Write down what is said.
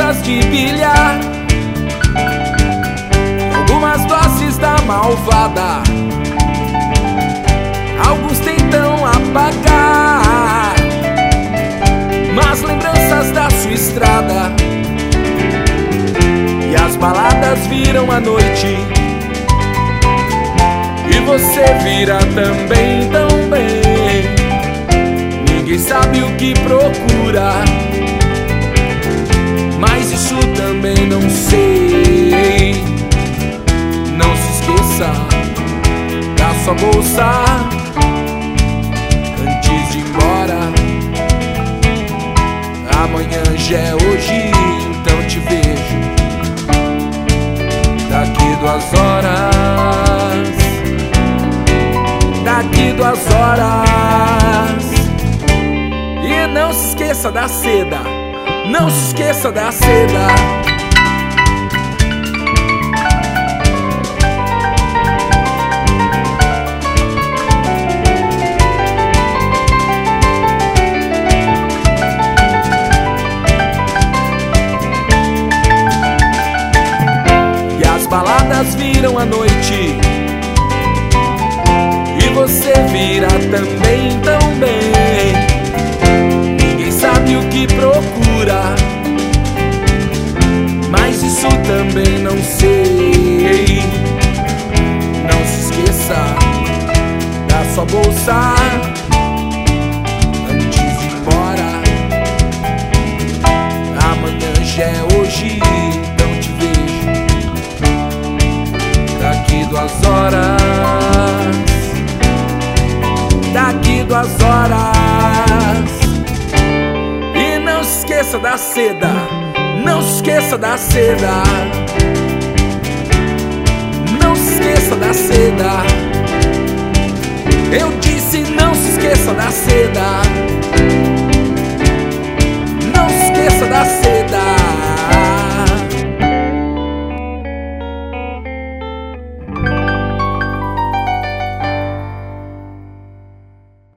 lembranças de bilhar, algumas doses da malvada. Alguns tentam apagar, mas lembranças da sua estrada. E as baladas viram a noite, e você vira também tão bem. Ninguém sabe o que procura, mas isso também não sei. Não se esqueça da sua bolsa antes de ir embora. Amanhã já é hoje, então te vejo daqui 2 horas. Daqui 2 horas. E não se esqueça da seda, não se esqueça da seda. E as baladas viram a noite, e você vira também tão bem. Ninguém sabe o que procura, mas isso também não sei. Não se esqueça da sua bolsa antes de ir embora. Amanhã já é hoje, então te vejo daqui 2 horas. Daqui 2 horas. E não se esqueça da seda, não se esqueça da seda. Não se esqueça da seda. Eu disse não se esqueça da seda. Não se esqueça da seda.